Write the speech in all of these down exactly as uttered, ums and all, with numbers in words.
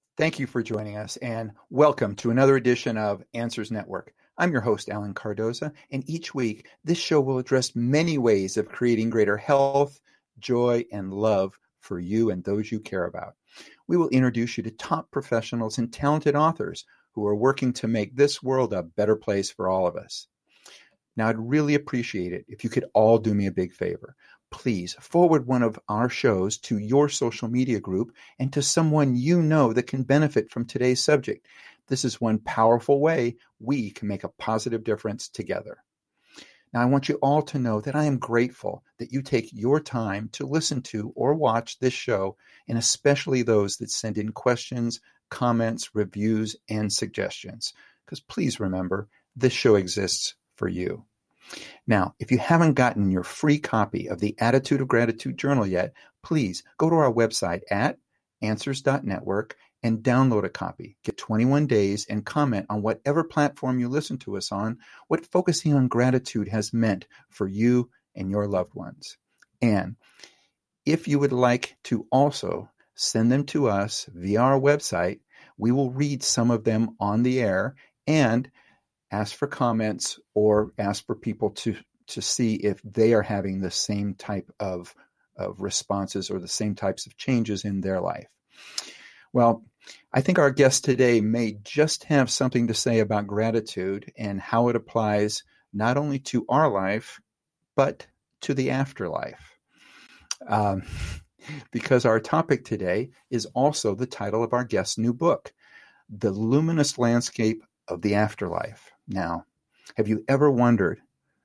Thank you for joining us, and welcome to another edition of Answers Network. I'm your host, Alan Cardoza, and each week this show will address many ways of creating greater health, joy, and love for you and those you care about. We will introduce you to top professionals and talented authors who are working to make this world a better place for all of us. Now, I'd really appreciate it if you could all do me a big favor. Please forward one of our shows to your social media group and to someone you know that can benefit from today's subject. This is one powerful way we can make a positive difference together. Now, I want you all to know that I am grateful that you take your time to listen to or watch this show, and especially those that send in questions, comments, reviews, and suggestions. Because please remember, this show exists for you. Now, if you haven't gotten your free copy of the Attitude of Gratitude Journal yet, please go to our website at answers dot network and download a copy. Get twenty-one days and comment on whatever platform you listen to us on, what focusing on gratitude has meant for you and your loved ones. And if you would like to also send them to us via our website, we will read some of them on the air and ask for comments or ask for people to, to see if they are having the same type of, of responses or the same types of changes in their life. Well, I think our guest today may just have something to say about gratitude and how it applies not only to our life, but to the afterlife. Um, because our topic today is also the title of our guest's new book, The Luminous Landscape of the Afterlife. Now, have you ever wondered,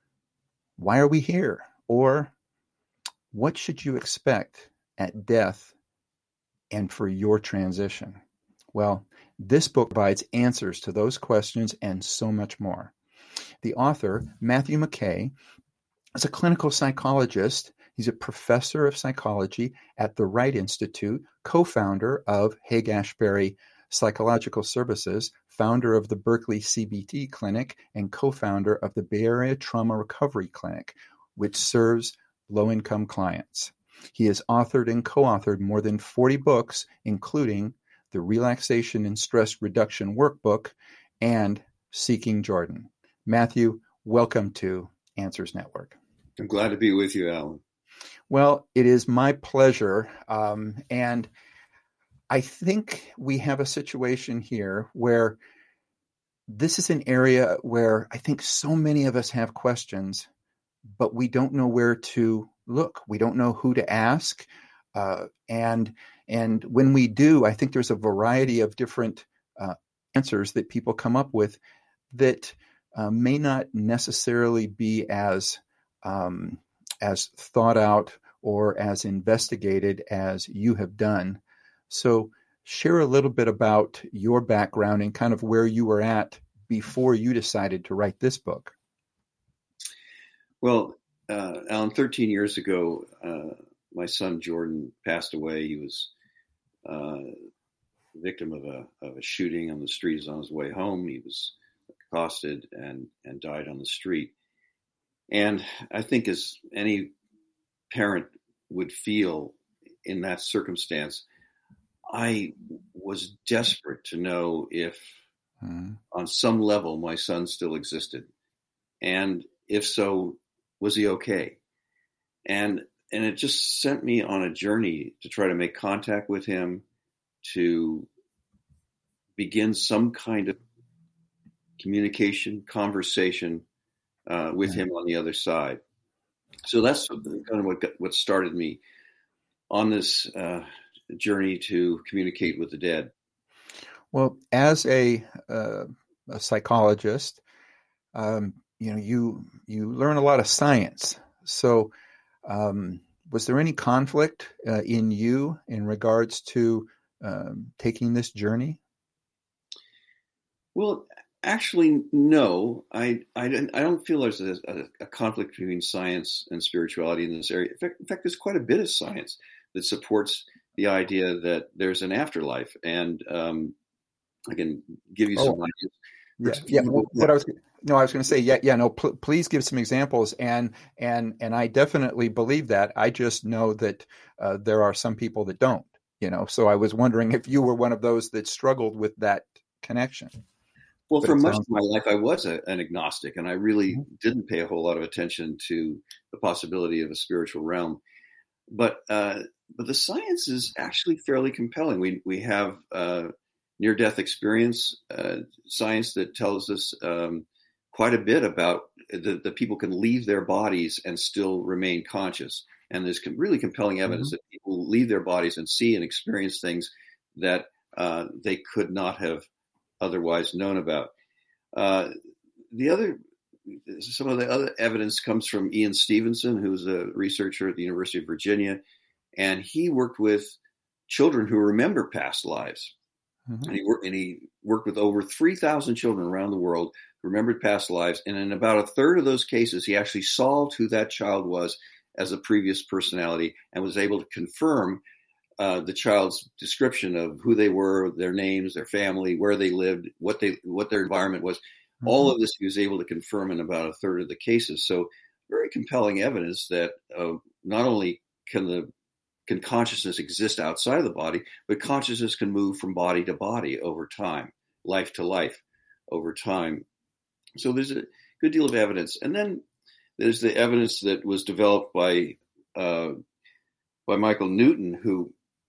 why are we here? Or what should you expect at death and for your transition? Well, this book provides answers to those questions and so much more. The author, Matthew McKay, is a clinical psychologist. He's a professor of psychology at the Wright Institute, co-founder of Haig-Ashbury Psychological Services, founder of the Berkeley C B T Clinic, and co-founder of the Bay Area Trauma Recovery Clinic, which serves low-income clients. He has authored and co-authored more than forty books, including the Relaxation and Stress Reduction Workbook and Seeking Jordan. Matthew, welcome to Answers Network. I'm glad to be with you, Alan. Well, it is my pleasure. Um, and I think we have a situation here where this is an area where I think so many of us have questions, but we don't know where to look. We don't know who to ask. Uh, and and when we do, I think there's a variety of different uh, answers that people come up with that uh, may not necessarily be as um, as thought out or as investigated as you have done. So share a little bit about your background and kind of where you were at before you decided to write this book. Well, uh, Alan, thirteen years ago, uh, my son Jordan passed away. He was uh, the victim of a of a shooting on the streets on his way home. He was accosted and, and died on the street. And I think as any parent would feel in that circumstance, I was desperate to know if mm. on some level my son still existed. And if so, was he okay? And and it just sent me on a journey to try to make contact with him, to begin some kind of communication, conversation uh, with yeah. him on the other side. So that's kind of what what started me on this uh, journey to communicate with the dead. Well, as a, uh, a psychologist, um, you know, you you learn a lot of science. So, um, was there any conflict uh, in you in regards to um, taking this journey? Well, actually, no. I I, I don't feel there's a, a, a conflict between science and spirituality in this area. In fact, in fact, there's quite a bit of science that supports the idea that there's an afterlife, and um, I can give you some oh. ideas. Yeah, yeah. What I was no, I was going to say, yeah, yeah. No, pl- please give some examples, and and and I definitely believe that. I just know that uh, there are some people that don't. you know, so I was wondering if you were one of those that struggled with that connection. Well, But for it much sounds- of my life, I was a, an agnostic, and I really Mhm. didn't pay a whole lot of attention to the possibility of a spiritual realm. But uh, but the science is actually fairly compelling. We we have uh, near-death experience uh, science that tells us um, quite a bit about that the people can leave their bodies and still remain conscious. And there's really compelling evidence Mhm. that people leave their bodies and see and experience things that uh, they could not have otherwise known about. Uh, the other, some of the other evidence comes from Ian Stevenson, who's a researcher at the University of Virginia, and he worked with children who remember past lives. Mhm. And he worked, and he worked with over three thousand children around the world who remembered past lives. And in about a third of those cases, he actually solved who that child was as a previous personality and was able to confirm uh, the child's description of who they were, their names, their family, where they lived, what they what their environment was. Mm-hmm. All of this he was able to confirm in about a third of the cases. So very compelling evidence that uh, not only can the can consciousness exist outside of the body, but consciousness can move from body to body over time, life to life over time. So there's a good deal of evidence. And then there's the evidence that was developed by uh, by Michael Newton, who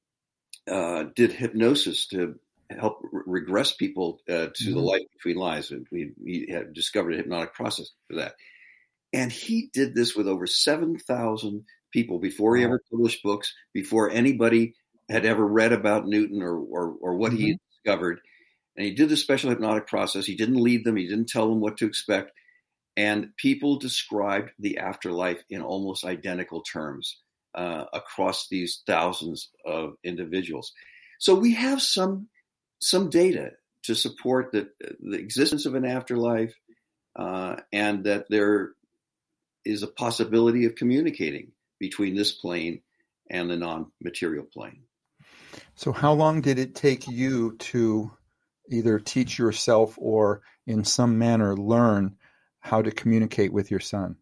uh, did hypnosis to help re- regress people uh, to mm-hmm. the life between lives. And we, we had discovered a hypnotic process for that. And he did this with over seven thousand people before he ever published books, before anybody had ever read about Newton or or, or what mm-hmm. he had discovered. And he did the special hypnotic process. He didn't lead them. He didn't tell them what to expect. And people described the afterlife in almost identical terms uh, across these thousands of individuals. So we have some some data to support that the existence of an afterlife uh, and that there is a possibility of communicating between this plane and the non-material plane. So how long did it take you to either teach yourself or in some manner learn how to communicate with your son?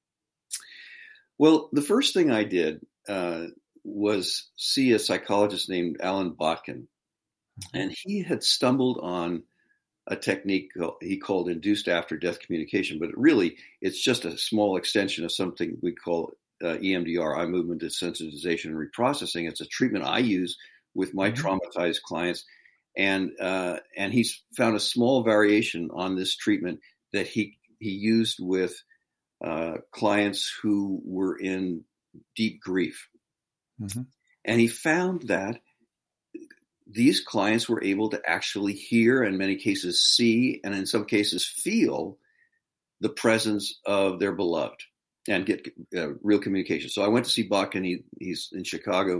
Well, the first thing I did uh, was see a psychologist named Alan Botkin, and he had stumbled on a technique he called induced after-death communication, but really it's just a small extension of something we call uh, E M D R, eye movement desensitization and reprocessing. It's a treatment I use with my mm-hmm. traumatized clients, and uh, and he's found a small variation on this treatment that he he used with uh, clients who were in deep grief, mm-hmm. and he found that these clients were able to actually hear, in many cases see, and in some cases feel the presence of their beloved and get uh, real communication. So I went to see Buck, and he, he's in Chicago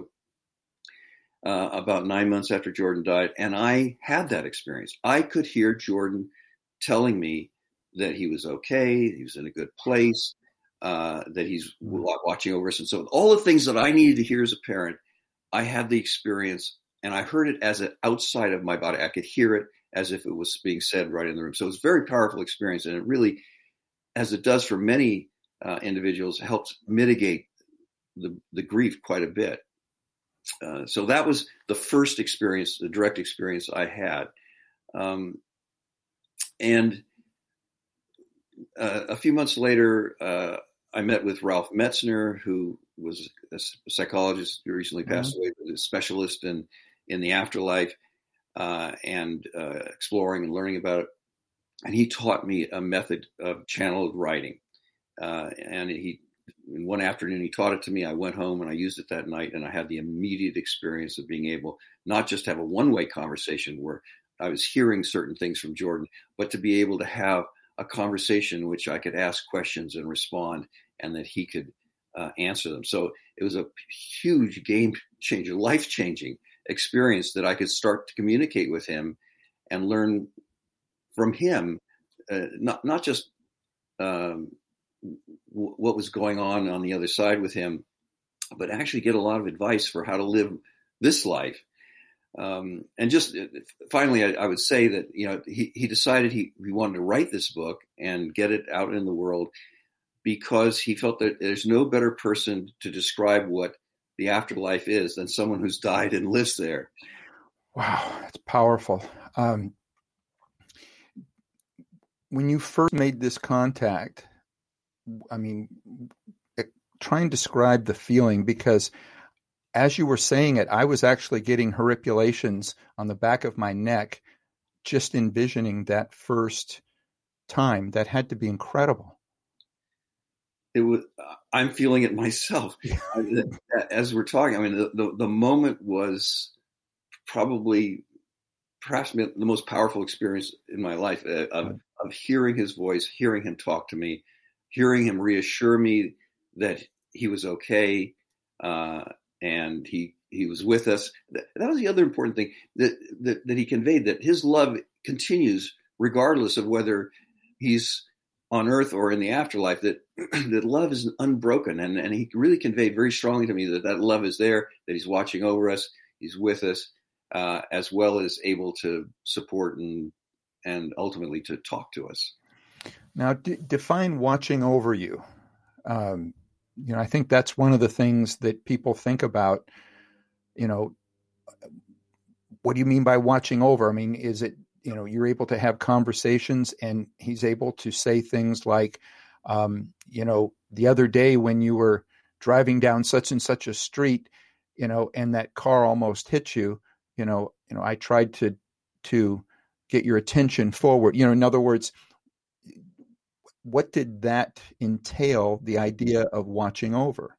uh, about nine months after Jordan died, and I had that experience. I could hear Jordan telling me that he was okay, he was in a good place, uh, that he's watching over us. And so all the things that I needed to hear as a parent, I had the experience. And I heard it as an outside of my body. I could hear it as if it was being said right in the room. So it was a very powerful experience. And it really, as it does for many uh, individuals, helps mitigate the, the grief quite a bit. Uh, so that was the first experience, the direct experience I had. Um, and uh, a few months later, uh, I met with Ralph Metzner, who was a psychologist who recently passed mm-hmm. away, but a specialist in in the afterlife uh, and uh, exploring and learning about it. And he taught me a method of channeled writing. Uh, and he, in one afternoon, he taught it to me. I went home and I used it that night, and I had the immediate experience of being able not just to have a one-way conversation where I was hearing certain things from Jordan, but to be able to have a conversation in which I could ask questions and respond, and that he could uh, answer them. So it was a huge game changer, life-changing experience that I could start to communicate with him and learn from him, uh, not not just um, w- what was going on on the other side with him, but actually get a lot of advice for how to live this life. Um, and just finally, I, I would say that, you know, he, he decided he, he wanted to write this book and get it out in the world because he felt that there's no better person to describe what the afterlife is than someone who's died and lives there. Wow, that's powerful. Um, when you first made this contact, I mean, try and describe the feeling, because as you were saying it, I was actually getting horripulations on the back of my neck, just envisioning that first time. That had to be incredible. It was. I'm feeling it myself as we're talking. I mean, the, the, the moment was probably perhaps the most powerful experience in my life uh, of, of hearing his voice, hearing him talk to me, hearing him reassure me that he was okay, uh, and he he was with us. That, that was the other important thing that, that that he conveyed, that his love continues regardless of whether he's on earth or in the afterlife, that that love is unbroken. And, and he really conveyed very strongly to me that that love is there, that he's watching over us, he's with us, uh, as well as able to support and and ultimately to talk to us. Now, d- define watching over you. Um, you know, I think that's one of the things that people think about. You know, what do you mean by watching over? I mean, is it, you know, you're able to have conversations and he's able to say things like, um, you know, the other day when you were driving down such and such a street, you know, and that car almost hit you, you know, you know, I tried to, to get your attention forward. You know, in other words, what did that entail, the idea of watching over?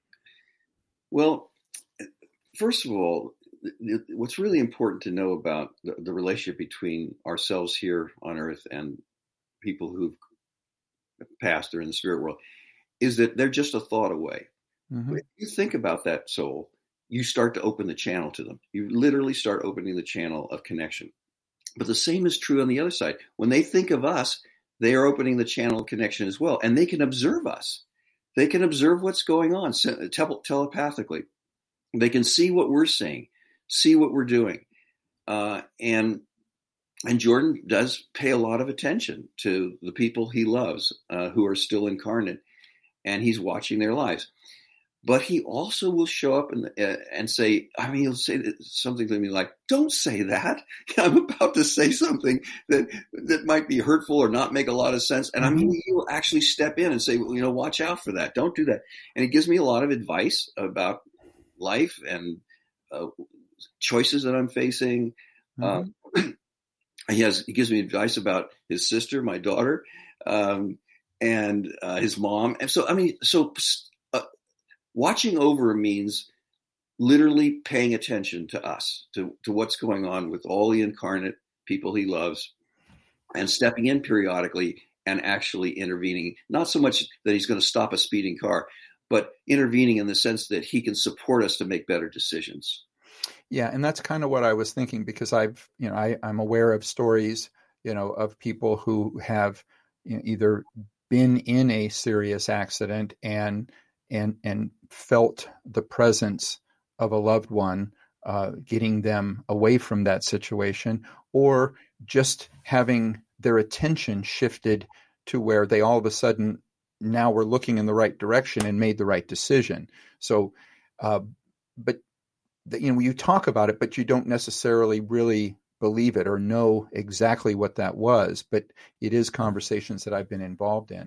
Well, first of all, what's really important to know about the, the relationship between ourselves here on earth and people who've passed or in the spirit world is that they're just a thought away. Mm-hmm. If you think about that soul, you start to open the channel to them. You literally start opening the channel of connection. But the same is true on the other side. When they think of us, they are opening the channel of connection as well. And they can observe us. They can observe what's going on telepathically. They can see what we're seeing, see what we're doing. Uh, and and Jordan does pay a lot of attention to the people he loves uh, who are still incarnate, and he's watching their lives. But he also will show up and uh, and say, I mean, he'll say something to me like, don't say that. I'm about to say something that that might be hurtful or not make a lot of sense. And I mean, he will actually step in and say, well, you know, watch out for that. Don't do that. And he gives me a lot of advice about life and uh, choices that I'm facing. Mm-hmm. Um, he has he gives me advice about his sister, my daughter, um, and uh, his mom. And so, I mean, so uh, watching over means literally paying attention to us, to, to what's going on with all the incarnate people he loves, and stepping in periodically and actually intervening. Not so much that he's going to stop a speeding car, but intervening in the sense that he can support us to make better decisions. Yeah, and that's kind of what I was thinking, because I've, you know, I, I'm aware of stories, you know, of people who have, you know, either been in a serious accident and and and felt the presence of a loved one uh, getting them away from that situation, or just having their attention shifted to where they all of a sudden now were looking in the right direction and made the right decision. So, uh, but the, you know, you talk about it, but you don't necessarily really believe it or know exactly what that was. But it is conversations that I've been involved in.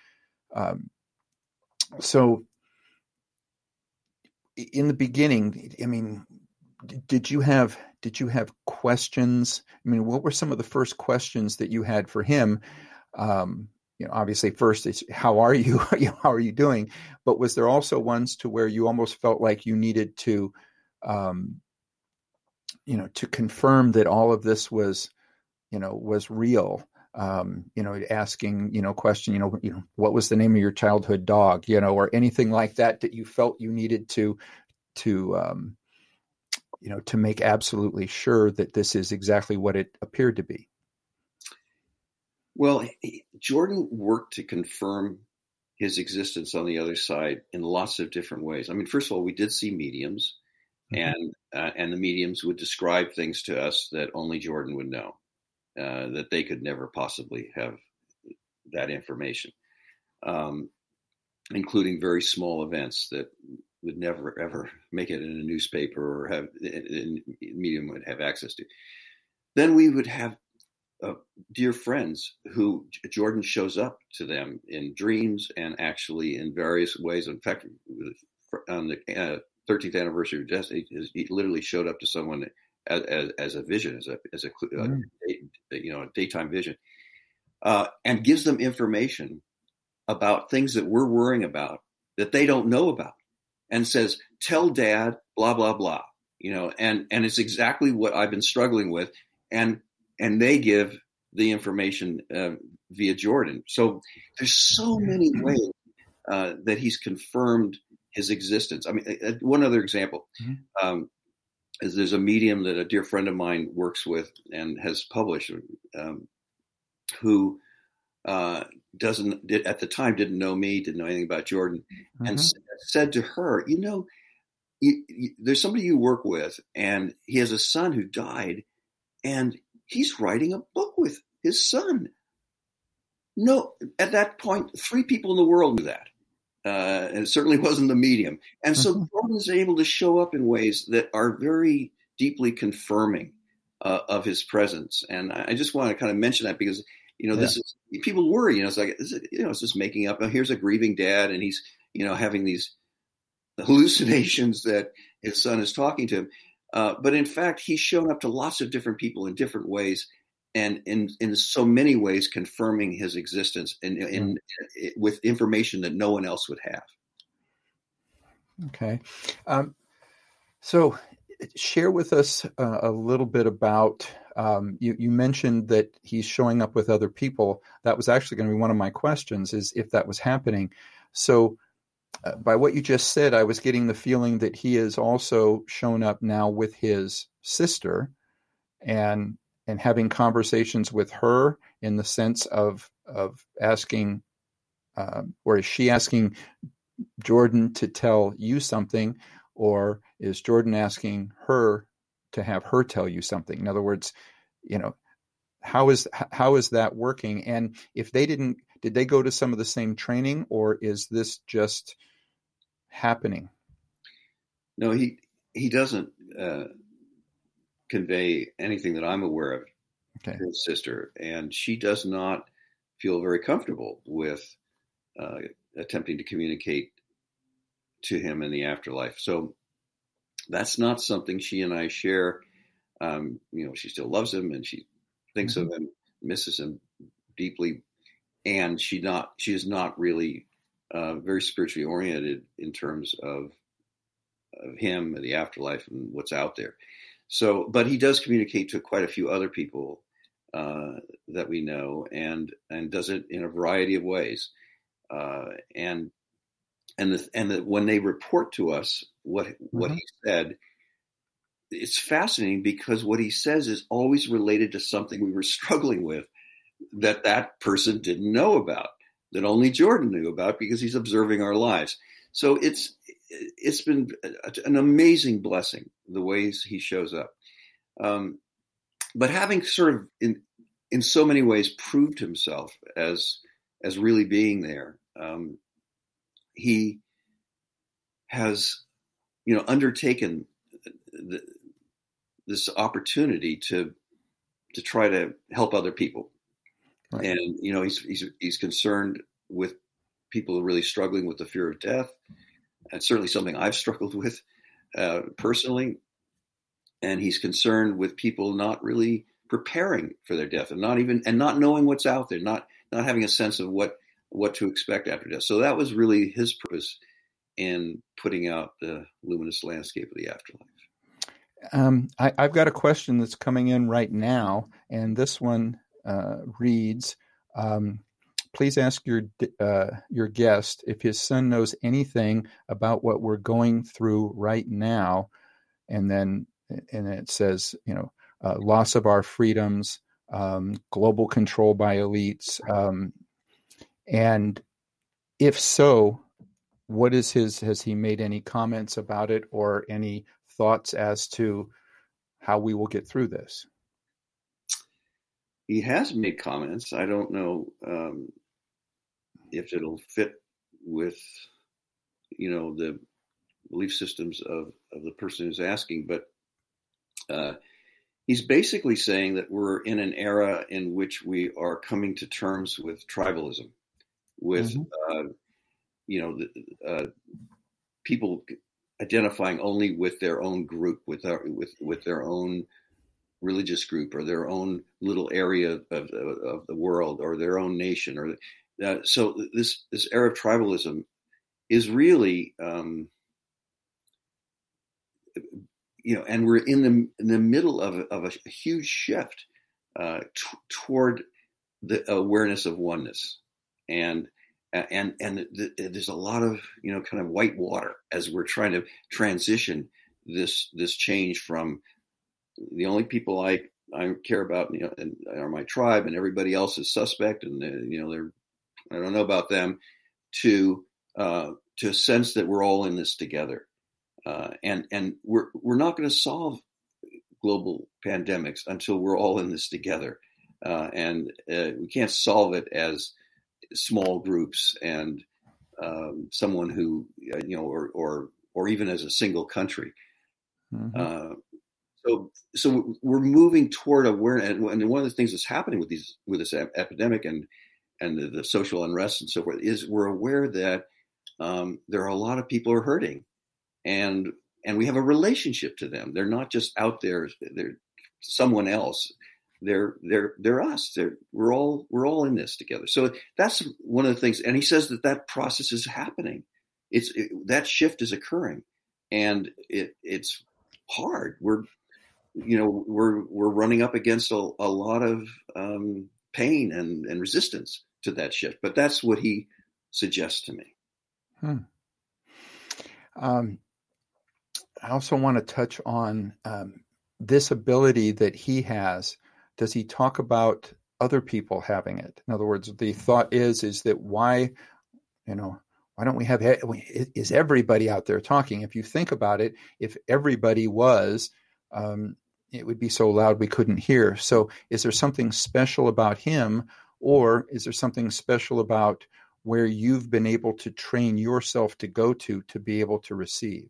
Um, so, in the beginning, I mean, did you have did you have questions? I mean, what were some of the first questions that you had for him? Um, you know, obviously, first it's how are you? How are you doing? But was there also ones to where you almost felt like you needed to, um, you know, to confirm that all of this was, you know, was real? Um, you know, asking, you know, question, you know, you know, what was the name of your childhood dog? You know, or anything like that that you felt you needed to, to, um, you know, to make absolutely sure that this is exactly what it appeared to be. Well, Jordan worked to confirm his existence on the other side in lots of different ways. I mean, first of all, we did see mediums, mm-hmm. and uh, and the mediums would describe things to us that only Jordan would know, uh, that they could never possibly have that information, um, including very small events that would never ever make it in a newspaper or have in, in medium would have access to. Then we would have uh, dear friends who Jordan shows up to them in dreams and actually in various ways. In fact, on the uh, thirteenth anniversary of death, he, he literally showed up to someone as, as, as a vision, as a as a mm. uh, you know a daytime vision, uh, and gives them information about things that we're worrying about that they don't know about, and says, "Tell Dad, blah blah blah," you know, and and it's exactly what I've been struggling with, and and they give the information uh, via Jordan. So there's so many ways uh, that he's confirmed his existence. I mean, uh, one other example mm-hmm. um, is there's a medium that a dear friend of mine works with and has published, um, who uh, doesn't did, at the time didn't know me, didn't know anything about Jordan, mm-hmm. and s- said to her, you know, you, you, there's somebody you work with, and he has a son who died, and he's writing a book with his son. No, at that point, three people in the world knew that. Uh, and it certainly wasn't the medium. And so mm-hmm. Jordan is able to show up in ways that are very deeply confirming uh, of his presence. And I just want to kind of mention that because, you know, this yeah. is, people worry, you know, it's like, is it, you know, it's just making up. Here's a grieving dad, and he's, you know, having these hallucinations that his son is talking to him. Uh, but in fact, he's shown up to lots of different people in different ways, and in, in so many ways confirming his existence in, in, in with information that no one else would have. Okay. Um, so share with us uh, a little bit about, um, you, you mentioned that he's showing up with other people. That was actually going to be one of my questions, is if that was happening. So uh, by what you just said, I was getting the feeling that he has also shown up now with his sister and and having conversations with her in the sense of of asking, uh, or is she asking Jordan to tell you something, or is Jordan asking her to have her tell you something? In other words, you know, how is how is that working? And if they didn't, did they go to some of the same training, or is this just happening? No, he he doesn't uh, convey anything that I'm aware of okay. to his sister, and she does not feel very comfortable with uh, attempting to communicate to him in the afterlife. So that's not something she and I share. Um, you know, she still loves him, and she thinks mm-hmm. of him, misses him deeply, and she not she is not really uh, very spiritually oriented in terms of of him and the afterlife and what's out there. So, but he does communicate to quite a few other people uh, that we know, and and does it in a variety of ways. Uh, and and the, and the, when they report to us what what mm-hmm. he said, it's fascinating because what he says is always related to something we were struggling with that that person didn't know about, that only Jordan knew about because he's observing our lives. So it's it's been an amazing blessing the ways he shows up. Um, but having sort of in in so many ways proved himself as as really being there, um, he has, you know, undertaken the, this opportunity to to try to help other people, right. And you know, he's he's he's concerned with people really struggling with the fear of death. That's certainly something I've struggled with uh, personally. And he's concerned with people not really preparing for their death and not even and not knowing what's out there, not not having a sense of what what to expect after death. So that was really his purpose in putting out the luminous landscape of the afterlife. Um, I, I've got a question that's coming in right now, and this one uh, reads, um, please ask your uh, your guest if his son knows anything about what we're going through right now. And then and it says, you know, uh, loss of our freedoms, um, global control by elites. Um, and if so, what is his, has he made any comments about it or any thoughts as to how we will get through this? He has made comments. I don't know um, if it'll fit with, you know, the belief systems of, of the person who's asking, but uh, he's basically saying that we're in an era in which we are coming to terms with tribalism, with, mm-hmm. uh, you know, the, uh, people identifying only with their own group, with our, with with their own religious group or their own little area of, of, of the world or their own nation. Or uh, so this this era of tribalism is really, um, you know, and we're in the in the middle of a, of a huge shift uh, t- toward the awareness of oneness, and and and the, the, there's a lot of, you know, kind of white water as we're trying to transition this this change from the only people I I care about, you know, and are my tribe, and everybody else is suspect, and you know, they're, I don't know about them, to uh, to a sense that we're all in this together, uh, and and we're we're not going to solve global pandemics until we're all in this together, uh, and uh, we can't solve it as small groups and um, someone who, you know, or or or even as a single country. Mm-hmm. Uh, so so we're moving toward awareness, and one of the things that's happening with these with this epidemic and and the, the social unrest and so forth is we're aware that um, there are a lot of people who are hurting, and and we have a relationship to them. They're not just out there; they're someone else. They're they're they're us. They're we're all we're all in this together. So that's one of the things. And he says that that process is happening. It's it, that shift is occurring, and it it's hard. We're you know we're we're running up against a, a lot of um, pain and, and resistance to that shift. But that's what he suggests to me. Hmm. Um, I also want to touch on um, this ability that he has. Does he talk about other people having it? In other words, the thought is, is that why, you know, why don't we have, is everybody out there talking? If you think about it, if everybody was, um, it would be so loud we couldn't hear. So is there something special about him, or is there something special about where you've been able to train yourself to go to, to be able to receive?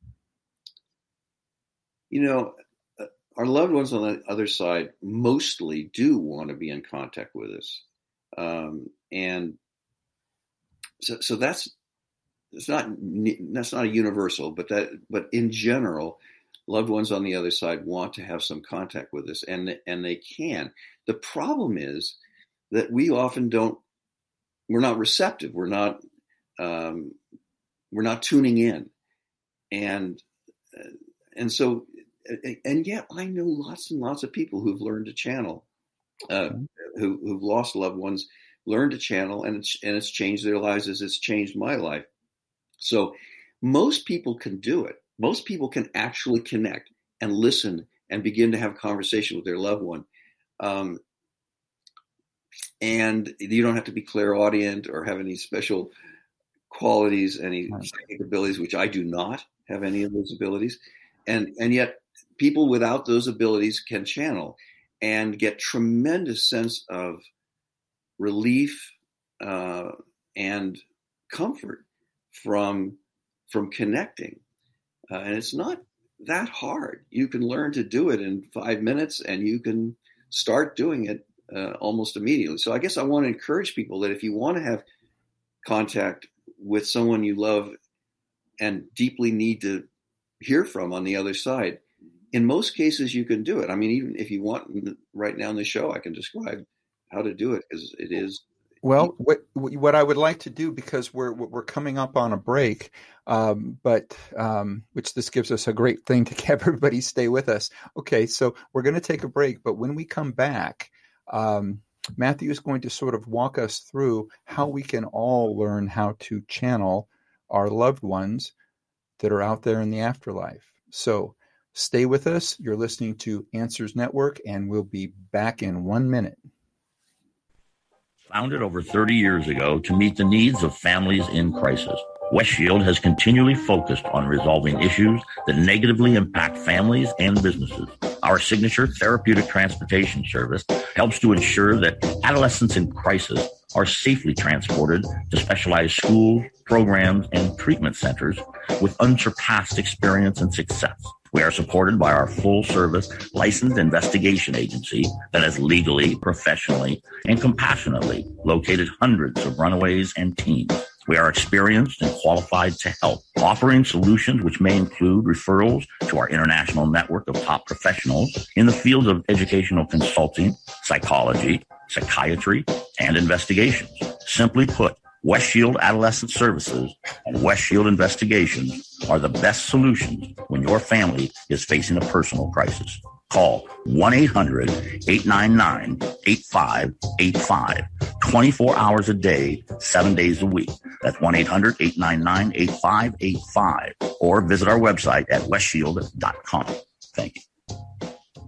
You know, our loved ones on the other side mostly do want to be in contact with us. Um, and so, so that's, it's not, that's not a universal, but that, but in general, loved ones on the other side want to have some contact with us, and, and they can. The problem is that we often don't, we're not receptive. We're not, um, we're not tuning in. And, and so, and yet I know lots and lots of people who've learned to channel, uh, who, who've lost loved ones, learned to channel, and it's, and it's changed their lives as it's changed my life. So most people can do it. Most people can actually connect and listen and begin to have conversation with their loved one. Um, and you don't have to be clairaudient or have any special qualities, any psychic abilities, which I do not have any of those abilities. And, and yet people without those abilities can channel and get tremendous sense of relief uh, and comfort from, from connecting. Uh, and it's not that hard. You can learn to do it in five minutes and you can start doing it uh, almost immediately. So I guess I want to encourage people that if you want to have contact with someone you love and deeply need to hear from on the other side, in most cases you can do it. I mean, even if you want, right now in the show, I can describe how to do it, because it is. Well, what what I would like to do, because we're we're coming up on a break, um, but um, which this gives us a great thing to have everybody stay with us. Okay, so we're going to take a break, but when we come back, um, Matthew is going to sort of walk us through how we can all learn how to channel our loved ones that are out there in the afterlife. So stay with us. You're listening to Answers Network, and we'll be back in one minute. Founded over thirty years ago to meet the needs of families in crisis, Westshield has continually focused on resolving issues that negatively impact families and businesses. Our signature therapeutic transportation service helps to ensure that adolescents in crisis are safely transported to specialized schools, programs, and treatment centers with unsurpassed experience and success. We are supported by our full-service licensed investigation agency that has legally, professionally, and compassionately located hundreds of runaways and teens. We are experienced and qualified to help, offering solutions which may include referrals to our international network of top professionals in the fields of educational consulting, psychology, psychiatry, and investigations. Simply put, West Shield Adolescent Services and West Shield Investigations are the best solutions when your family is facing a personal crisis. Call one eight hundred, eight nine nine, eight five eight five, twenty-four hours a day, seven days a week. That's one eight hundred, eight nine nine, eight five eight five, or visit our website at west shield dot com. Thank you.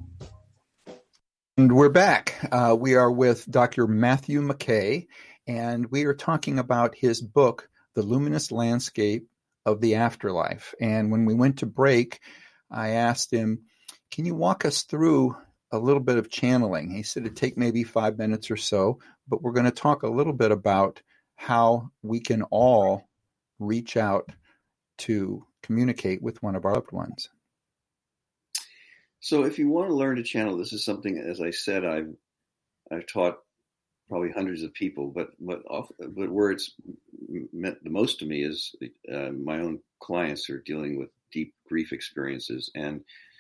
And we're back. Uh, we are with Doctor Matthew McKay, and we are talking about his book, The Luminous Landscape of the Afterlife. And when we went to break, I asked him, can you walk us through a little bit of channeling? He said it'd take maybe five minutes or so, but we're going to talk a little bit about how we can all reach out to communicate with one of our loved ones. So if you want to learn to channel, this is something, as I said, I've I've taught probably hundreds of people, but but but where it's meant the most to me is uh, my own clients who are dealing with deep grief experiences, and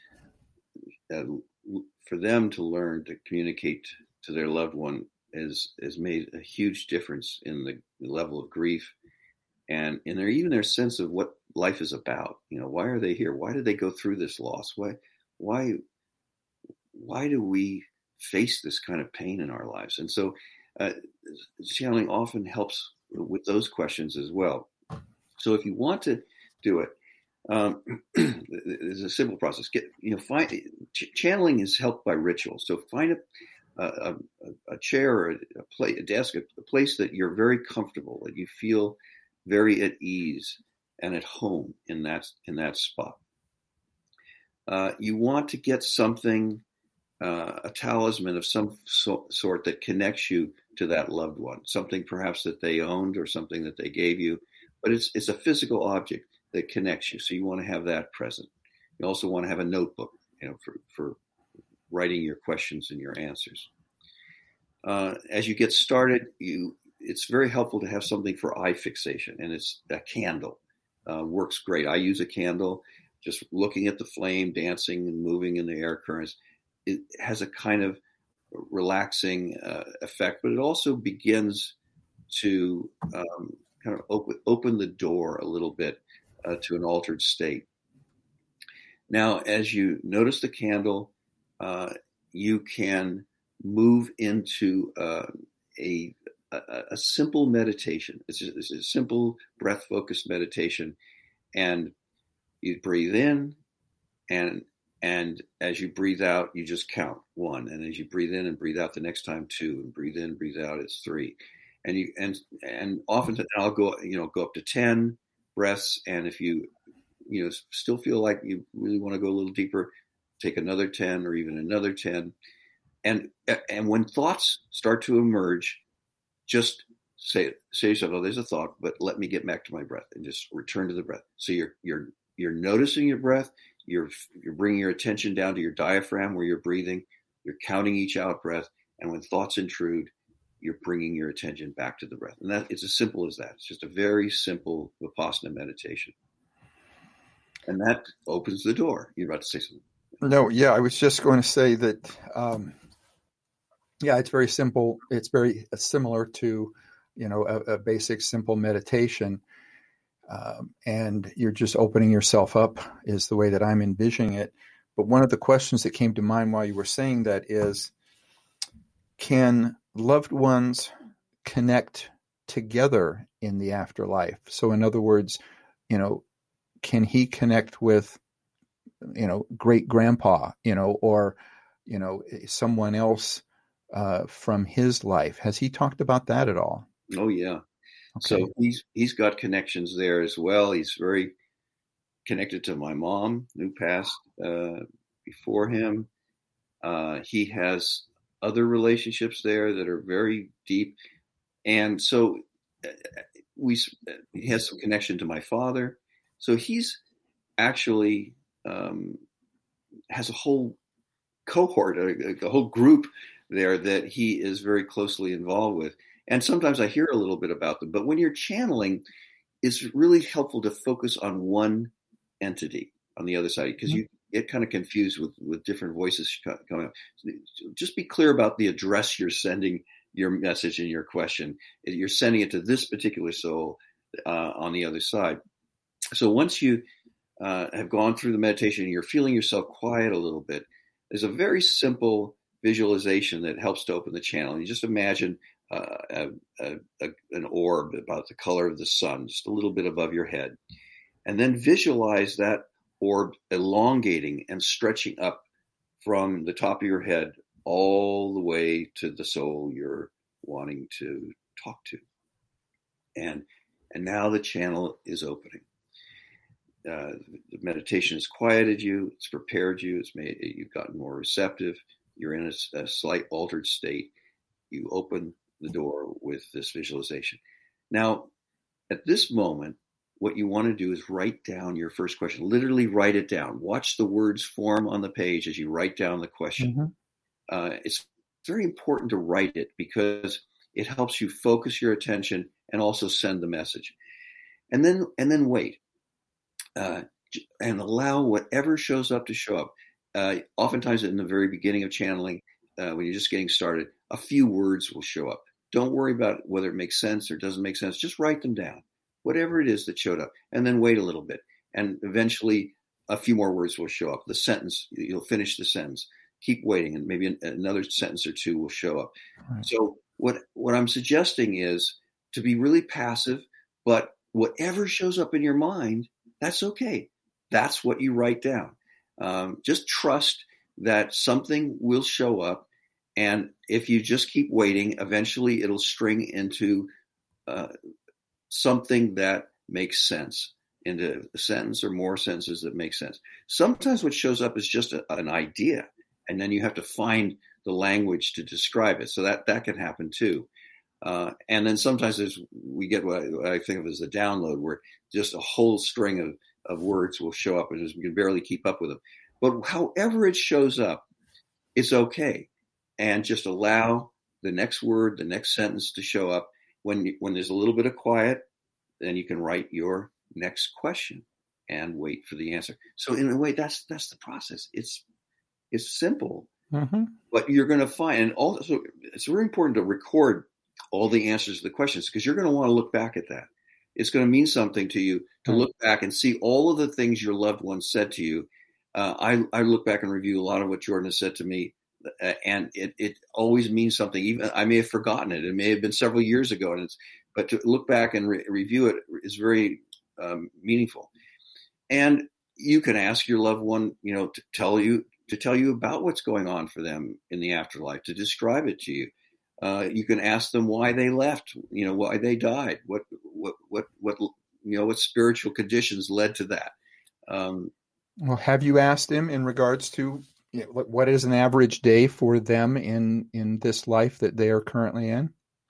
uh, for them to learn to communicate to their loved one has has made a huge difference in the level of grief, and in their even their sense of what life is about. You know, why are they here? Why did they go through this loss? Why why why do we face this kind of pain in our lives? And so uh, channeling often helps with those questions as well. So if you want to do it, um, there's a simple process. Get, you know, find ch- channeling is helped by rituals. So find a, a, a chair or a, a, play, a desk, a, a place that you're very comfortable, that you feel very at ease and at home in that in that spot. Uh, you want to get something, uh, a talisman of some so, sort that connects you to that loved one, something perhaps that they owned or something that they gave you, but it's it's a physical object that connects you. So you want to have that present. You also want to have a notebook, you know, for, for writing your questions and your answers. Uh, as you get started, you it's very helpful to have something for eye fixation, and it's a candle. Uh, works great. I use a candle. Just looking at the flame, dancing and moving in the air currents, it has a kind of relaxing uh, effect, but it also begins to um, kind of open, open the door a little bit uh, to an altered state. Now, as you notice the candle, uh, you can move into uh, a, a a simple meditation. It's a, it's a simple breath-focused meditation, and you breathe in, and and as you breathe out, you just count one. And as you breathe in and breathe out the next time, two. And breathe in, breathe out, it's three. And you and and often I'll go you know go up to ten breaths. And if you you know still feel like you really want to go a little deeper, take another ten or even another ten. And and when thoughts start to emerge, just say say to yourself, "Oh, there's a thought, but let me get back to my breath," and just return to the breath. So you're you're You're noticing your breath. You're you're bringing your attention down to your diaphragm where you're breathing. You're counting each out breath, and when thoughts intrude, you're bringing your attention back to the breath. And that it's as simple as that. It's just a very simple Vipassana meditation, and that opens the door. You're about to say something. No, yeah, I was just going to say that. Um, yeah, it's very simple. It's very similar to, you know, a, a basic simple meditation. Um, and you're just opening yourself up is the way that I'm envisioning it. But one of the questions that came to mind while you were saying that is, can loved ones connect together in the afterlife? So in other words, you know, can he connect with, you know, great grandpa, you know, or, you know, someone else uh, from his life? Has he talked about that at all? Oh, yeah. Okay. So he's he's got connections there as well. He's very connected to my mom, who passed uh, before him. Uh, he has other relationships there that are very deep, and so we he has some connection to my father. So he's actually um, has a whole cohort, a, a whole group there that he is very closely involved with. And sometimes I hear a little bit about them. But when you're channeling, it's really helpful to focus on one entity on the other side, because mm-hmm. you get kind of confused with, with different voices coming up. Just be clear about the address you're sending your message and your question. You're sending it to this particular soul uh, on the other side. So once you uh, have gone through the meditation and you're feeling yourself quiet a little bit, there's a very simple visualization that helps to open the channel. You just imagine uh, a, a, a, an orb about the color of the sun, just a little bit above your head. And then visualize that orb elongating and stretching up from the top of your head all the way to the soul you're wanting to talk to. And, and now the channel is opening. Uh, the meditation has quieted you. It's prepared you. It's made you've gotten more receptive. You're in a, a slight altered state. You open the door with this visualization. Now, at this moment, what you want to do is write down your first question. Literally write it down. Watch the words form on the page as you write down the question. Mm-hmm. Uh, it's very important to write it because it helps you focus your attention and also send the message. And then and then wait. Uh, and allow whatever shows up to show up. Uh, oftentimes in the very beginning of channeling, uh, when you're just getting started, a few words will show up. Don't worry about whether it makes sense or doesn't make sense. Just write them down, whatever it is that showed up, and then wait a little bit. And eventually a few more words will show up. The sentence, you'll finish the sentence. Keep waiting, and maybe another sentence or two will show up. Right. So what, what I'm suggesting is to be really passive, but whatever shows up in your mind, that's okay. That's what you write down. Um, just trust that something will show up. And if you just keep waiting, eventually it'll string into uh, something that makes sense, into a sentence or more sentences that make sense. Sometimes what shows up is just a, an idea, and then you have to find the language to describe it. So that, that can happen too. Uh, and then sometimes there's, we get what I, what I think of as a download, where just a whole string of, of words will show up and just, we can barely keep up with them. But however it shows up, it's okay. And just allow the next word, the next sentence to show up. When, when there's a little bit of quiet, then you can write your next question and wait for the answer. So in a way, that's, that's the process. It's, it's simple, mm-hmm. but you're going to find, and also it's very important to record all the answers to the questions, because you're going to want to look back at that. It's going to mean something to you to look back and see all of the things your loved ones said to you. Uh, I, I look back and review a lot of what Jordan has said to me, uh, and it, it always means something. Even I may have forgotten it. It may have been several years ago, and it's, but to look back and re- review it is very um, meaningful. And you can ask your loved one, you know, to tell you to tell you about what's going on for them in the afterlife, to describe it to you. Uh, you can ask them why they left, you know, why they died, what, what, what, what, you know, what spiritual conditions led to that. Um, well, have you asked them in regards to, you know, what is an average day for them in, in this life that they are currently in?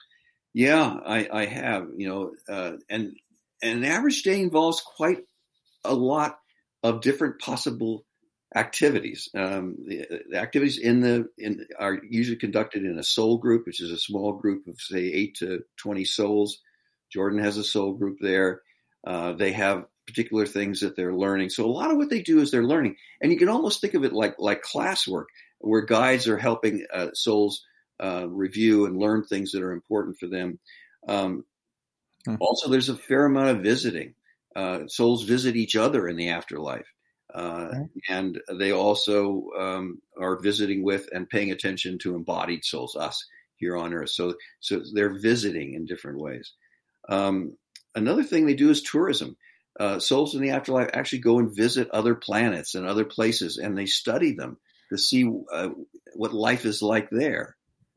Yeah, I, I have, you know, uh, and, and an average day involves quite a lot of different possible activities. Um, the, the activities in the in are usually conducted in a soul group, which is a small group of say eight to twenty souls. Jordan has a soul group there. Uh, they have particular things that they're learning. So a lot of what they do is they're learning, and you can almost think of it like like classwork, where guides are helping uh, souls uh, review and learn things that are important for them. Um, hmm. Also, there's a fair amount of visiting. Uh, souls visit each other in the afterlife. Uh, okay. And they also um, are visiting with and paying attention to embodied souls, us here on Earth. So, so they're visiting in different ways. Um, another thing they do is tourism. Uh, souls in the afterlife actually go and visit other planets and other places, and they study them to see uh, what life is like there.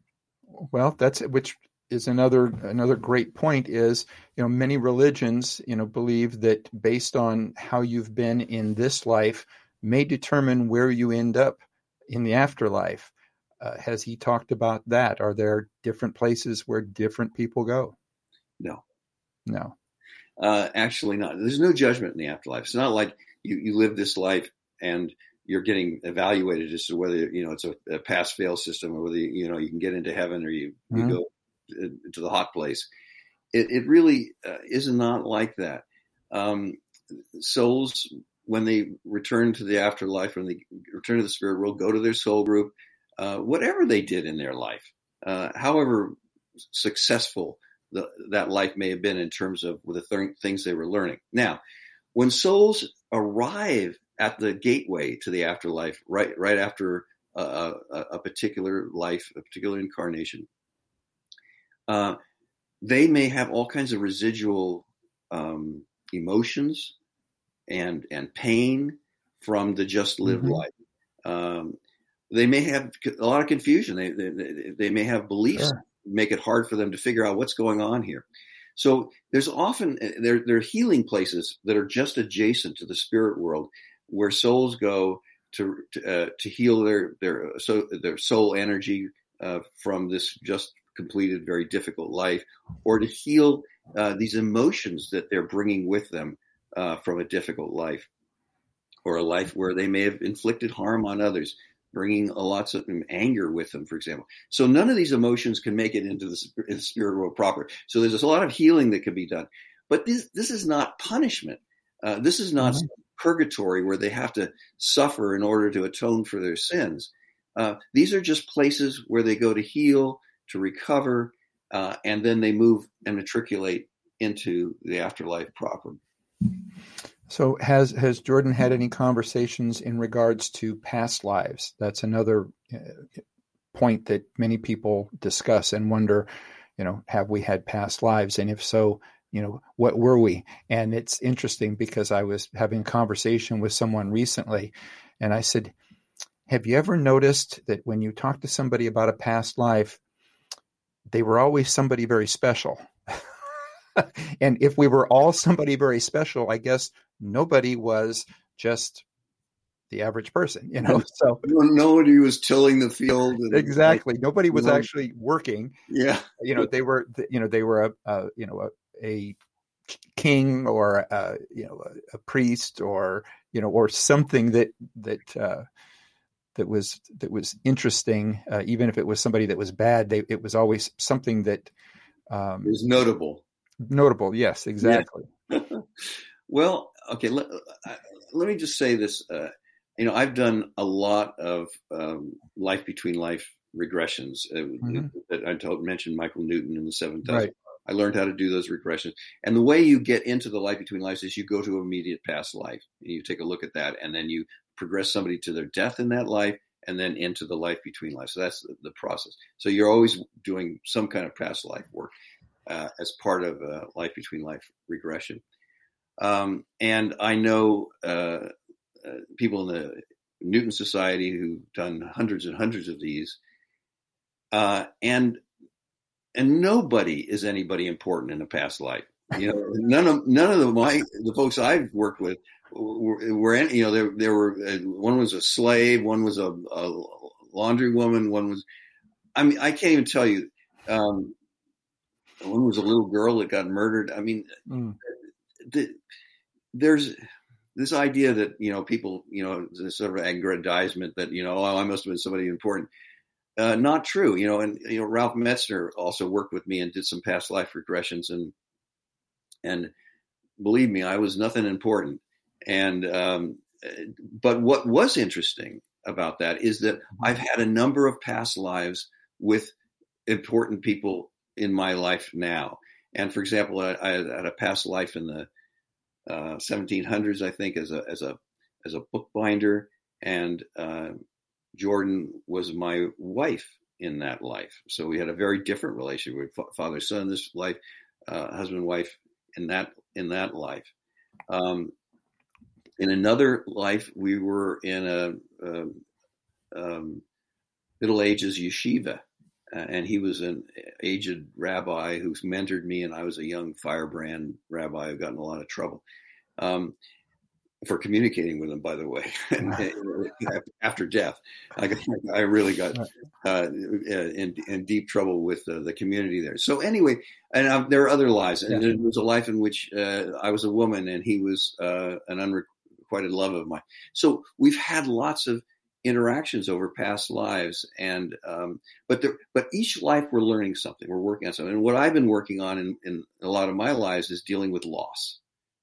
Well, that's which is another another great point. Is, you know, many religions, you know, believe that based on how you've been in this life may determine where you end up in the afterlife. Uh, has he talked about that? Are there different places where different people go? No, no. uh, actually not. There's no judgment in the afterlife. It's not like you, you live this life and you're getting evaluated as to whether, you know, it's a, a pass-fail system or whether, you know, you can get into heaven or you, mm-hmm. you go into the hot place. It, it really uh, is not like that. Um, souls, when they return to the afterlife, when they return to the spirit world, go to their soul group, uh, whatever they did in their life, uh, however successful the, that life may have been in terms of the th- things they were learning. Now, when souls arrive at the gateway to the afterlife, right, right after a, a, a particular life, a particular incarnation, uh, they may have all kinds of residual um, emotions and and pain from the just lived mm-hmm. life. Um, they may have a lot of confusion. They they, they may have beliefs sure. make it hard for them to figure out what's going on here. So there's often there there are healing places that are just adjacent to the spirit world, where souls go to to, uh, to heal their their so their soul energy uh, from this just completed very difficult life, or to heal uh, these emotions that they're bringing with them uh, from a difficult life, or a life where they may have inflicted harm on others, bringing a lots of anger with them, for example. So none of these emotions can make it into the spirit world proper. So there's a lot of healing that can be done. But this this is not punishment. Uh, this is not mm-hmm. purgatory where they have to suffer in order to atone for their sins. Uh, these are just places where they go to heal, to recover, uh, and then they move and matriculate into the afterlife proper. So has has Jordan had any conversations in regards to past lives? That's another uh, point that many people discuss and wonder, you know, have we had past lives? And if so, you know, what were we? And it's interesting because I was having a conversation with someone recently, and I said, have you ever noticed that when you talk to somebody about a past life, they were always somebody very special? And if we were all somebody very special, I guess nobody was just the average person, you know. So nobody was tilling the field. And, exactly, nobody was you know, actually working. Yeah, you know, they were, you know, they were a, a you know a, a king or a, you know a, a priest or you know or something that that uh, that was that was interesting. Uh, even if it was somebody that was bad, they, it was always something that um, it was notable. Notable, yes, exactly. Yeah. Well, okay, let, uh, let me just say this. Uh, you know, I've done a lot of um, life between life regressions. Uh, mm-hmm. I told, mentioned Michael Newton in the seven thousand. Right. I learned how to do those regressions. And the way you get into the life between lives is you go to immediate past life. And you take a look at that, and then you progress somebody to their death in that life, and then into the life between lives. So that's the, the process. So you're always doing some kind of past life work. Uh, as part of uh, life between life regression. Um, and I know uh, uh, people in the Newton Society who've done hundreds and hundreds of these. Uh, and and nobody is anybody important in a past life. You know, none of none of the my the folks I've worked with were, were any, you know, there there were uh, one was a slave, one was a, a laundry woman, one was I mean I can't even tell you. Um, One was a little girl that got murdered. I mean, mm. the, there's this idea that, you know, people, you know, this sort of aggrandizement that, you know, oh, I must have been somebody important. Uh, not true, you know, and, you know, Ralph Metzner also worked with me and did some past life regressions. And, and believe me, I was nothing important. And, um, but what was interesting about that is that I've had a number of past lives with important people in my life now. And for example, I, I had a past life in the uh, seventeen hundreds, I think, as a as a as a bookbinder, and uh, Jordan was my wife in that life. So we had a very different relationship with father son. This life, uh, husband wife in that in that life. Um, in another life, we were in a, a um, Middle Ages yeshiva. Uh, and he was an aged rabbi who's mentored me, and I was a young firebrand rabbi who got in a lot of trouble. Um, for communicating with them, by the way. And, and after death, I, got, I really got uh, in, in deep trouble with uh, the community there. So anyway, and um, there are other lives. And yeah. There was a life in which uh, I was a woman and he was uh, an unrequited love of mine. So we've had lots of interactions over past lives. And um, but there, but each life we're learning something. We're working on something. And what I've been working on in, in a lot of my lives is dealing with loss.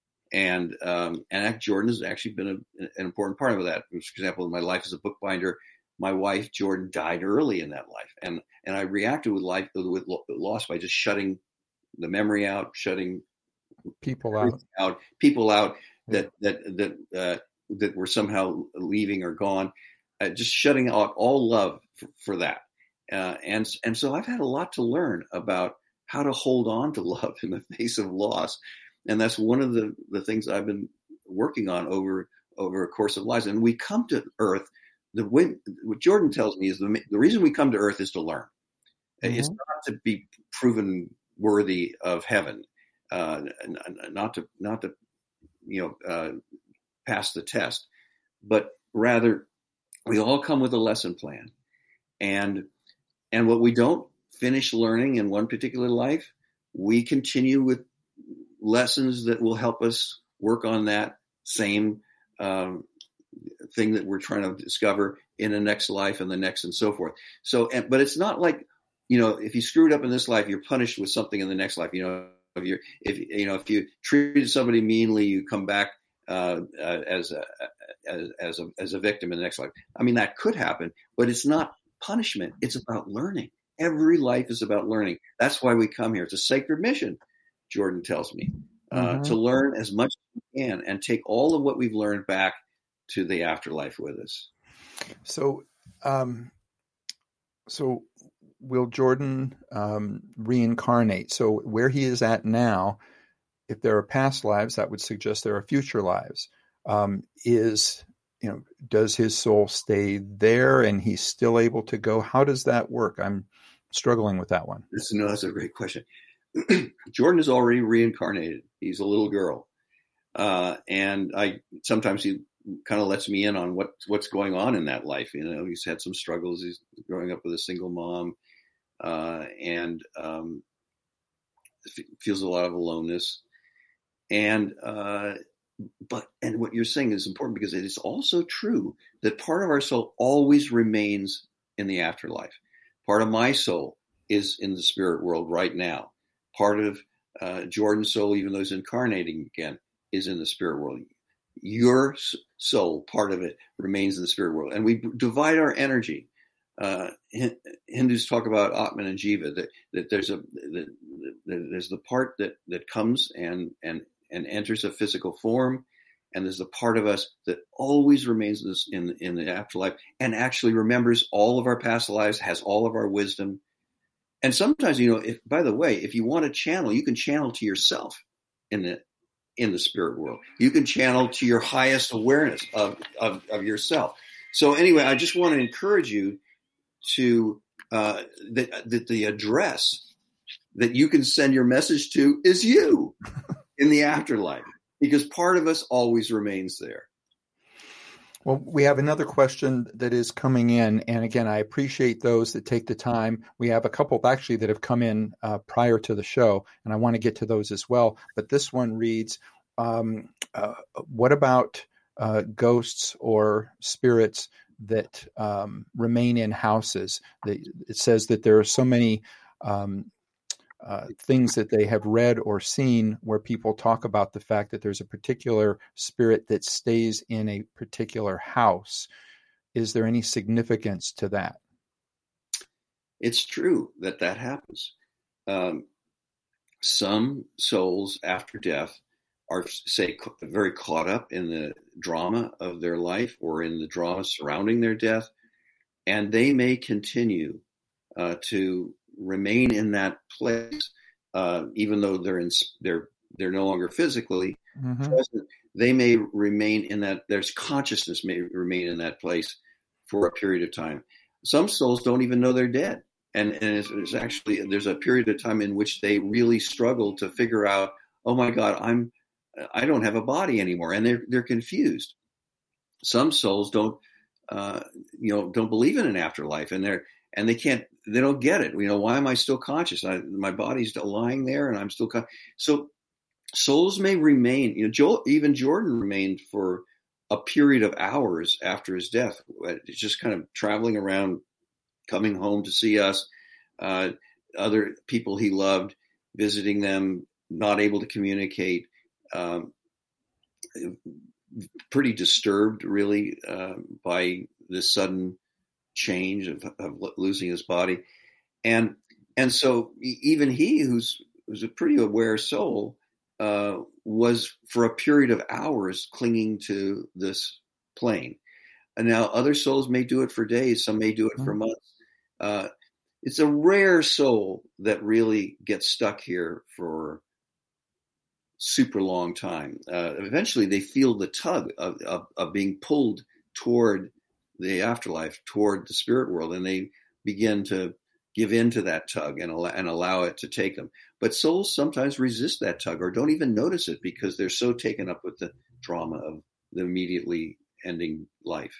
And um, and Jordan has actually been a, an important part of that. For example, in my life as a bookbinder, my wife Jordan died early in that life, and and I reacted with life with loss by just shutting the memory out, shutting people out, out people out that that that uh, that were somehow leaving or gone, uh, just shutting out all love for, for that. Uh, and and so I've had a lot to learn about how to hold on to love in the face of loss. And that's one of the, the things I've been working on over over a course of lives. And we come to Earth, the way, what Jordan tells me is the, the reason we come to Earth is to learn. Mm-hmm. It's not to be proven worthy of heaven, uh, not to not to you know uh, pass the test, but rather we all come with a lesson plan, and and what we don't finish learning in one particular life, we continue with lessons that will help us work on that same um, thing that we're trying to discover in the next life and the next and so forth. So, and, but it's not like, you know, if you screwed up in this life, you're punished with something in the next life. You know, if you if you know if you treated somebody meanly, you come back uh, uh, as a as as a as a victim in the next life. I mean, that could happen, but it's not punishment. It's about learning. Every life is about learning. That's why we come here. It's a sacred mission. Jordan tells me, uh, mm-hmm. to learn as much as we can and take all of what we've learned back to the afterlife with us. So, um, so will Jordan um, reincarnate? So where he is at now, if there are past lives, that would suggest there are future lives. Um, is, you know, does his soul stay there and he's still able to go? How does that work? I'm struggling with that one. That's, no, that's a great question. Jordan is already reincarnated. He's a little girl. Uh, and I, sometimes he kind of lets me in on what, what's going on in that life. You know, he's had some struggles. He's growing up with a single mom, uh, and, um, f- feels a lot of aloneness. And, uh, but, and what you're saying is important because it is also true that part of our soul always remains in the afterlife. Part of my soul is in the spirit world right now. Part of uh, Jordan's soul, even though he's incarnating again, is in the spirit world. Your soul, part of it, remains in the spirit world. And we divide our energy. Uh, Hindus talk about Atman and Jiva, that, that there's a that, that there's the part that, that comes and, and, and enters a physical form, and there's the part of us that always remains in, this, in, in the afterlife and actually remembers all of our past lives, has all of our wisdom. And sometimes, you know, if, by the way, if you want to channel, you can channel to yourself in the in the spirit world. You can channel to your highest awareness of, of, of yourself. So anyway, I just want to encourage you to uh, that, that the address that you can send your message to is you in the afterlife, because part of us always remains there. Well, we have another question that is coming in. And again, I appreciate those that take the time. We have a couple actually that have come in uh, prior to the show, and I want to get to those as well. But this one reads, um, uh, what about uh, ghosts or spirits that um, remain in houses? It says that there are so many um, Uh, things that they have read or seen where people talk about the fact that there's a particular spirit that stays in a particular house. Is there any significance to that? It's true that that happens. Um, some souls after death are, say, very caught up in the drama of their life or in the drama surrounding their death, and they may continue uh, to remain in that place, uh, even though they're in, they're they're no longer physically mm-hmm. present. They may remain in that. Their consciousness may remain in that place for a period of time. Some souls don't even know they're dead, and and it's, it's actually there's a period of time in which they really struggle to figure out, oh my God, I'm I don't have a body anymore, and they're they're confused. Some souls don't, uh, you know, don't believe in an afterlife, and they're and they can't, they don't get it. You know, why am I still conscious? I, my body's lying there, and I'm still con-. So souls may remain. You know, Joel, even Jordan remained for a period of hours after his death, just kind of traveling around, coming home to see us, uh, other people he loved, visiting them, not able to communicate, um, pretty disturbed really uh, by this sudden change of, of losing his body. And and so even he, who's who's a pretty aware soul, uh, was for a period of hours clinging to this plane. And now other souls may do it for days, some may do it for months. Uh, it's a rare soul that really gets stuck here for super long time. Uh, eventually they feel the tug of, of, of being pulled toward the afterlife, toward the spirit world, and they begin to give in to that tug and allow, and allow it to take them. But souls sometimes resist that tug or don't even notice it because they're so taken up with the trauma of the immediately ending life.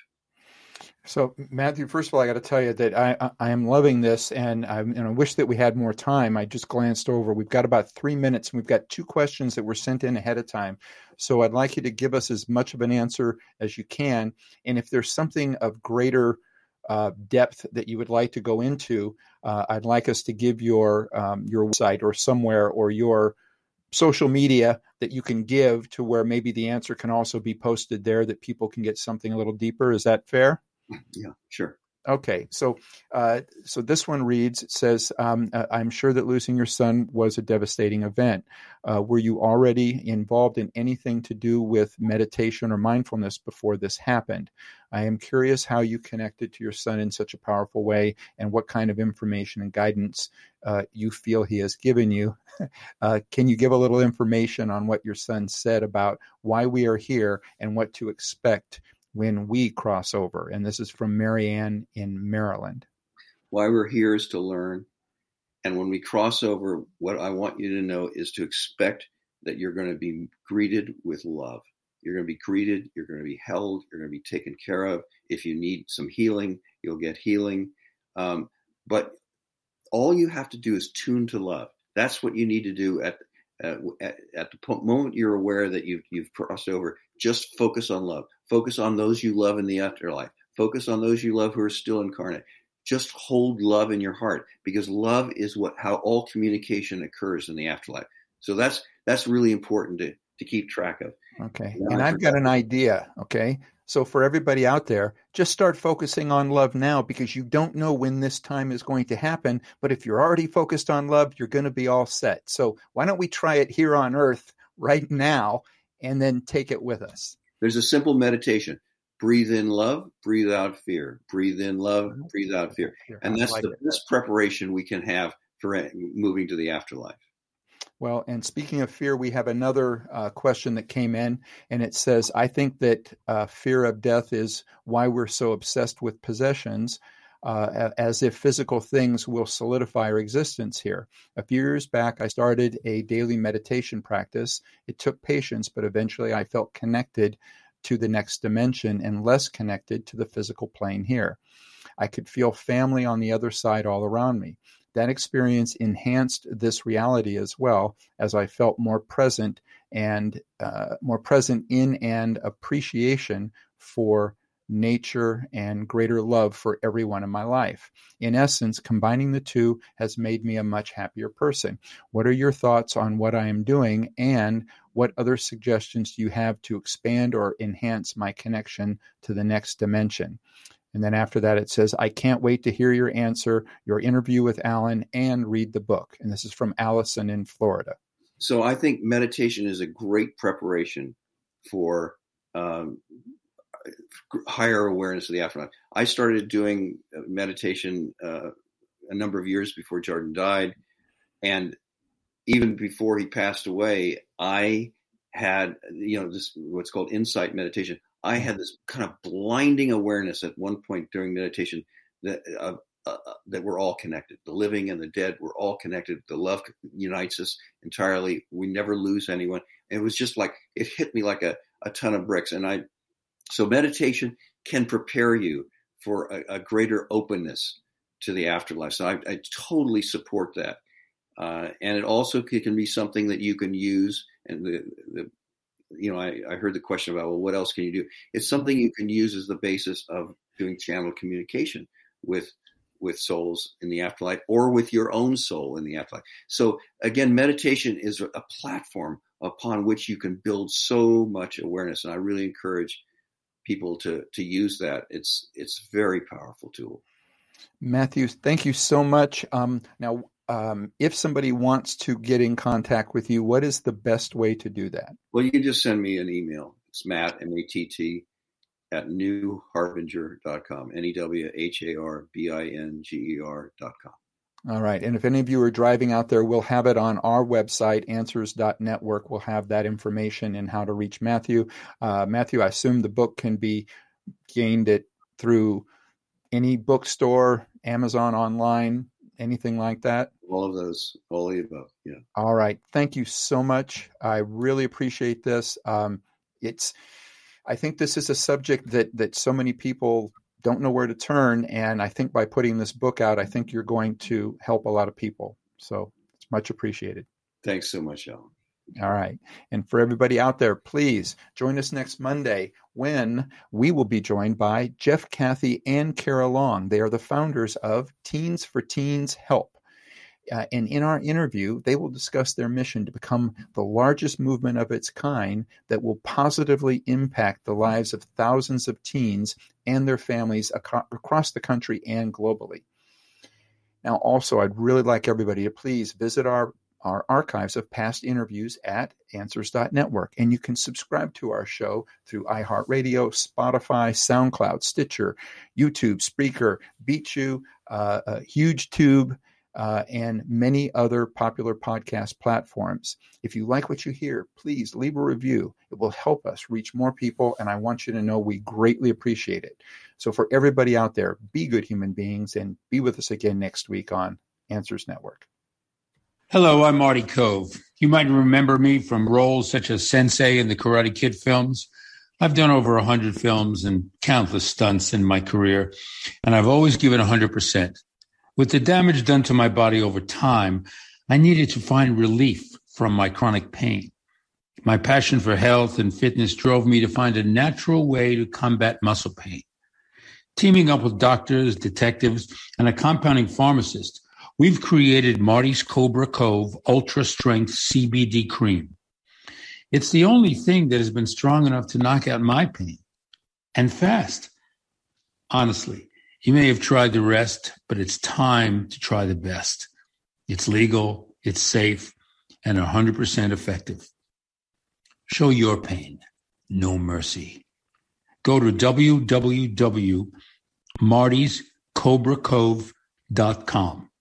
So, Matthew, first of all, I got to tell you that I, I, I am loving this, and, I'm, and I wish that we had more time. I just glanced over. We've got about three minutes, and we've got two questions that were sent in ahead of time. So I'd like you to give us as much of an answer as you can. And if there's something of greater uh, depth that you would like to go into, uh, I'd like us to give your um, your website or somewhere or your social media that you can give to where maybe the answer can also be posted there that people can get something a little deeper. Is that fair? Yeah, sure. Okay, so uh, so this one reads, it says, um, I'm sure that losing your son was a devastating event. Uh, were you already involved in anything to do with meditation or mindfulness before this happened? I am curious how you connected to your son in such a powerful way and what kind of information and guidance uh, you feel he has given you. uh, can you give a little information on what your son said about why we are here and what to expect when we cross over? And this is from Marianne in Maryland. Why we're here is to learn. And when we cross over, what I want you to know is to expect that you're going to be greeted with love. You're going to be greeted. You're going to be held. You're going to be taken care of. If you need some healing, you'll get healing. Um, but all you have to do is tune to love. That's what you need to do at Uh, at, at the moment you're aware that you've, you've crossed over. Just focus on love. Focus on those you love in the afterlife. Focus on those you love who are still incarnate. Just hold love in your heart, because love is what how all communication occurs in the afterlife. So that's that's really important to, to keep track of. Okay. And, and I've got an idea. Okay. So for everybody out there, just start focusing on love now, because you don't know when this time is going to happen. But if you're already focused on love, you're going to be all set. So why don't we try it here on earth right now and then take it with us? There's a simple meditation. Breathe in love, breathe out fear. Breathe in love, breathe out fear. And that's like the it. best preparation we can have for moving to the afterlife. Well, and speaking of fear, we have another uh, question that came in, and it says, I think that uh, fear of death is why we're so obsessed with possessions, uh, as if physical things will solidify our existence here. A few years back, I started a daily meditation practice. It took patience, but eventually I felt connected to the next dimension and less connected to the physical plane here. I could feel family on the other side all around me. That experience enhanced this reality as well, as I felt more present and uh, more present in and appreciation for nature and greater love for everyone in my life. In essence, combining the two has made me a much happier person. What are your thoughts on what I am doing, and what other suggestions do you have to expand or enhance my connection to the next dimension? And then after that, it says, I can't wait to hear your answer, your interview with Alan, and read the book. And this is from Allison in Florida. So I think meditation is a great preparation for um, higher awareness of the afterlife. I started doing meditation uh, a number of years before Jordan died. And even before he passed away, I had, you know, this what's called insight meditation. I had this kind of blinding awareness at one point during meditation that of, uh, that we're all connected. The living and the dead, we're all connected. The love unites us entirely. We never lose anyone. And it was just like, it hit me like a, a ton of bricks. And I, so meditation can prepare you for a, a greater openness to the afterlife. So I, I totally support that. Uh, and it also can be something that you can use. And the, the you know, I, I heard the question about, well, what else can you do? It's something you can use as the basis of doing channel communication with with souls in the afterlife, or with your own soul in the afterlife. So again, meditation is a platform upon which you can build so much awareness. And I really encourage people to to use that. It's it's a very powerful tool. Matthew, thank you so much. Um, now, um, if somebody wants to get in contact with you, what is the best way to do that? Well, you can just send me an email. It's Matt, M A T T, at new harbinger dot com, N E W H A R B I N G E R dot com. All right. And if any of you are driving out there, we'll have it on our website, answers dot network. We'll have that information and how to reach Matthew. Uh, Matthew, I assume the book can be gained it through any bookstore, Amazon online, anything like that? All of those, all of the above, yeah. All right. Thank you so much. I really appreciate this. Um, it's, I think this is a subject that that so many people don't know where to turn. And I think by putting this book out, I think you're going to help a lot of people. So it's much appreciated. Thanks so much, Alan. All right. And for everybody out there, please join us next Monday when we will be joined by Jeff Cathy and Kara Long. They are the founders of Teens for Teens Help. Uh, and in our interview, they will discuss their mission to become the largest movement of its kind that will positively impact the lives of thousands of teens and their families ac- across the country and globally. Now, also, I'd really like everybody to please visit our our archives of past interviews at answers dot network. And you can subscribe to our show through iHeartRadio, Spotify, SoundCloud, Stitcher, YouTube, Spreaker, BeatU, uh, uh, HugeTube, uh, and many other popular podcast platforms. If you like what you hear, please leave a review. It will help us reach more people, and I want you to know we greatly appreciate it. So for everybody out there, be good human beings, and be with us again next week on Answers Network. Hello, I'm Marty Cove. You might remember me from roles such as Sensei in the Karate Kid films. I've done over one hundred films and countless stunts in my career, and I've always given one hundred percent. With the damage done to my body over time, I needed to find relief from my chronic pain. My passion for health and fitness drove me to find a natural way to combat muscle pain. Teaming up with doctors, detectives, and a compounding pharmacist, we've created Marty's Cobra Cove Ultra Strength C B D Cream. It's the only thing that has been strong enough to knock out my pain, and fast. Honestly, you may have tried the rest, but it's time to try the best. It's legal, it's safe, and one hundred percent effective. Show your pain no mercy. Go to w w w dot martys cobra cove dot com.